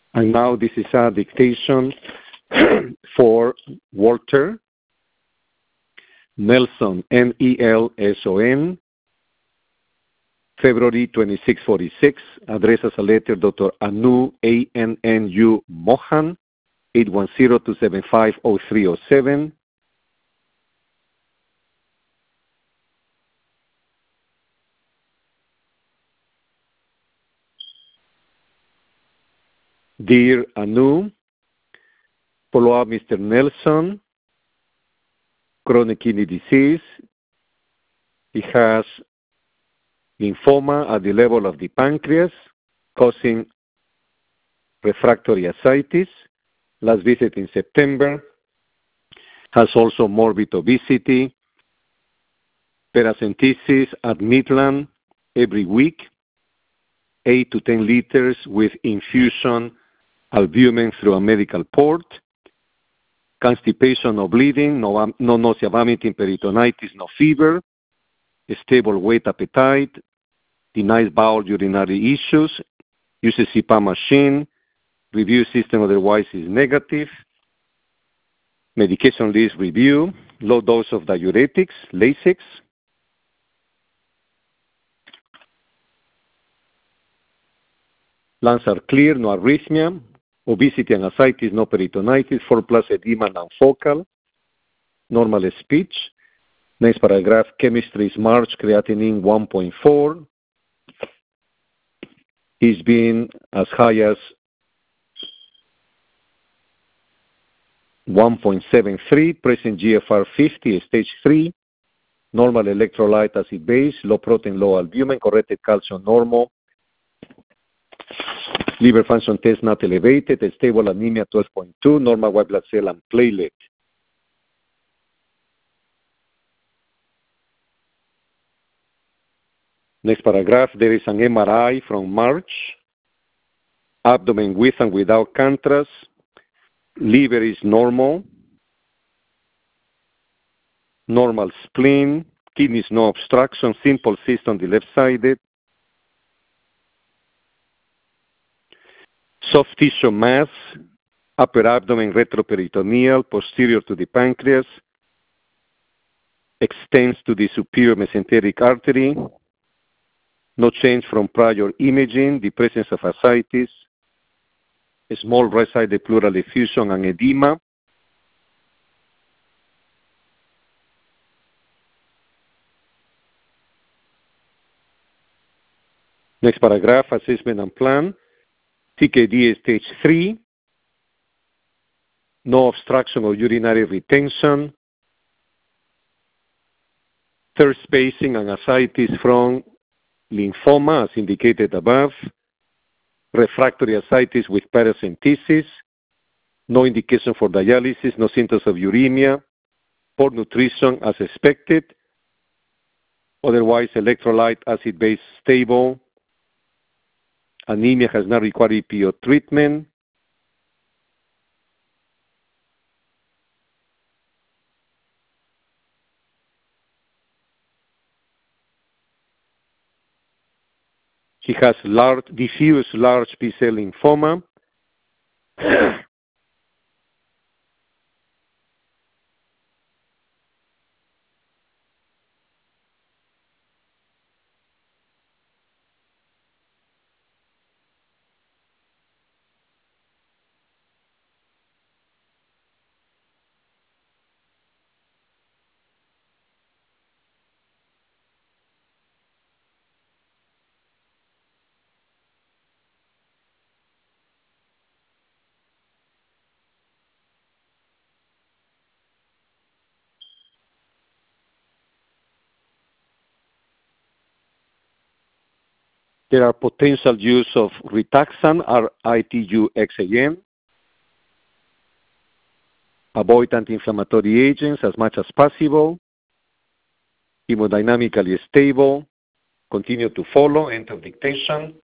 And now this is a dictation for Walter Nelson, Nelson, February 2646. Address as a letter, Dr. Anu, Annu Mohan, 810-275-0307. Dear Anu, follow up Mr. Nelson, chronic kidney disease. He has lymphoma at the level of the pancreas, causing refractory ascites. Last visit in September. Has also morbid obesity, paracentesis at Midland every week, 8 to 10 liters with infusion albumin through a medical port, constipation or bleeding, no nausea, vomiting, peritonitis, no fever, stable weight, appetite, denies bowel urinary issues, uses CPAP machine, review system otherwise is negative, medication list review, low dose of diuretics, Lasix, lungs are clear, no arrhythmia, obesity and ascites, no peritonitis, 4+ edema, non-focal, normal speech. Next paragraph, chemistry is March, creatinine 1.4. He's been as high as 1.73, present GFR 50, stage 3, normal electrolyte acid base, low protein, low albumin, corrected calcium normal, liver function test not elevated, stable anemia 12.2, normal white blood cell and platelet. Next paragraph, there is an MRI from March, abdomen with and without contrast, liver is normal, normal spleen, kidneys no obstruction, simple cyst on the left-sided, soft tissue mass, upper abdomen retroperitoneal, posterior to the pancreas, extends to the superior mesenteric artery, no change from prior imaging, the presence of ascites, a small right-sided pleural effusion and edema. Next paragraph, assessment and plan. CKD stage 3, no obstruction or urinary retention, third spacing and ascites from lymphoma as indicated above, refractory ascites with paracentesis, no indication for dialysis, no symptoms of uremia, poor nutrition as expected, otherwise electrolyte acid base stable, anemia has not required EPO treatment, he has diffuse large B-cell lymphoma. There are potential use of Rituxan or ITU-XAM. Avoid anti-inflammatory agents as much as possible. Hemodynamically stable. Continue to follow. End of dictation.